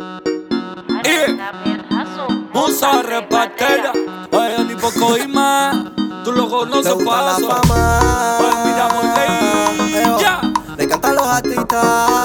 Musa repartera, oye, ni poco y más. Tú lo conoces, paso. Pues mira, muy ley. Ya. Le cantan los artistas.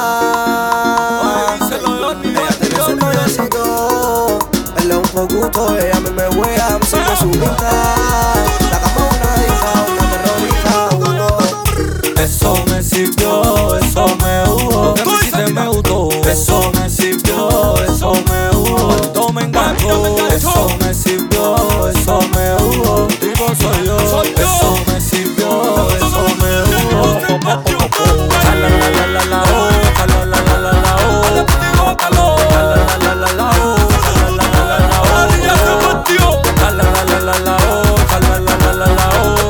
Oye, díselo yo, ni ella tiene su noviecito. Él es un pocuto, ella a mí me huea, me sigue su pinta. La cama una hija, una terrorista, Eso me sirvió, eso me hubo. Lo que me hiciste me gustó. Eso me sirvió, eso me hubo. Todo me encantó. Eso me sirvió, eso me hubo. Tipo soy yo. Eso me sirvió, eso me hubo. La la la la la oh, la la la la la oh, la la la la la la oh, la la la la la oh, la la la la la oh, la la la la la oh,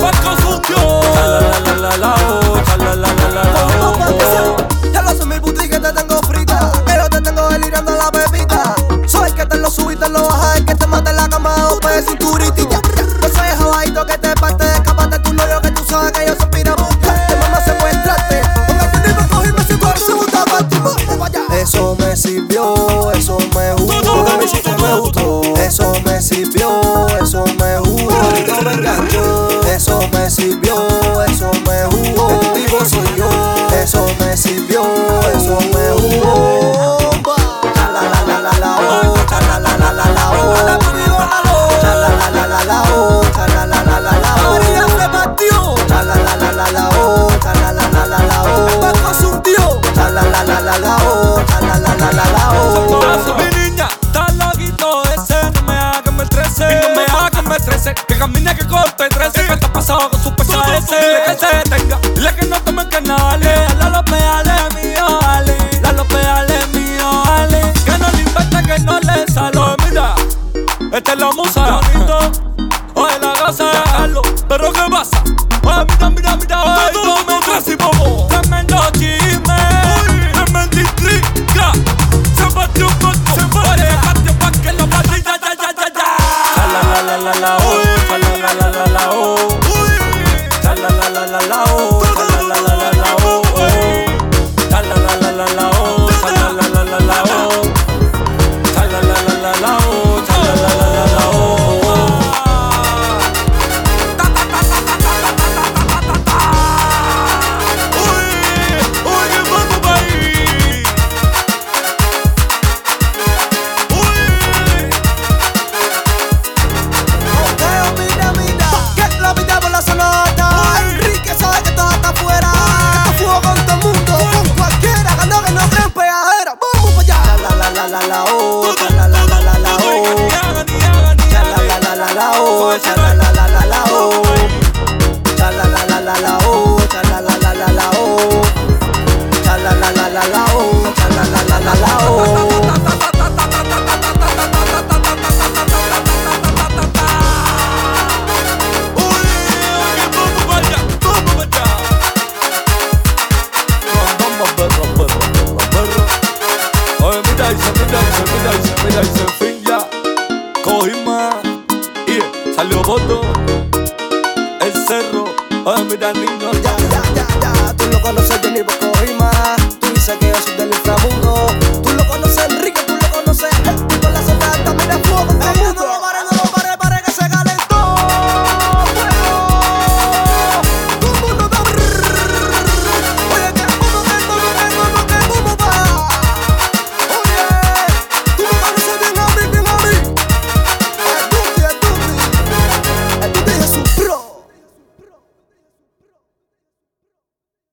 la la la la la oh, la la la la la oh. Ya lo sé, mil putis que te tengo frita, que yo te tengo delirando la pepita. Soy el que te lo sube y te lo baja, el que te mata en la cama a de cinturita. Yo soy el jabadito que te parte, escapate tu novio que tú sabes que yo soy pira a buscarte. Mamá secuestrarte, porque tú ni me cogí, me siento en segunda parte. Eso me sirvió, eso me jugó, lo que me hiciste me gustó. Eso me sirvió, eso me jugó, ahorita me enganchó. Eso me sirvió, eso me jugó, el tipo soy yo. Eso me sirvió, eso me jugó. La la la la la la oh, la la la la la oh, la la la la la la oh, la la la la la oh. María se partió. La la la la la la oh, la la la la la oh. El barco se hundió. La la la la la la oh, la la la la la oh. Mi niña, está loquito ese, no me haga que me estrese, y no me haga que me estrese, que camine que corte 13, que está pasado con su peso ese. Dile que se detenga, dile que no tome canales, la los pedales mío, ale, la los pedales mío, ale, que no le invente, que no le salo. Mira, esta es la musa, bonito, oye la casa de Carlos, pero ¿qué pasa? Oye, mira, mira, mira, oye, todo me trae y bobo, tremendo chisme, tremendo intriga, se partió un poco, se partió pa' que lo partí, ya, ya, ya, ya, ya. La la la la la oh, la la la la la oh, la la la la la la oh, la la la la la oh, la la la la la la oh, la la la la la oh, la la la la la la oh, la la la la la oh. La la oh, la la la la la oh, la la la la la la oh, la la la la la la oh, la la la la la la oh, la la la la la la oh, la la la la la la oh, la la la la la oh. Mira, y se fin ya, cogí más, y salió Boto, el cerro, oye, mira, niño, Ya, ya, ya, ya, tú lo conoces, yo ni poco y más. Tú dices que yo soy del inframundo, tú lo conoces.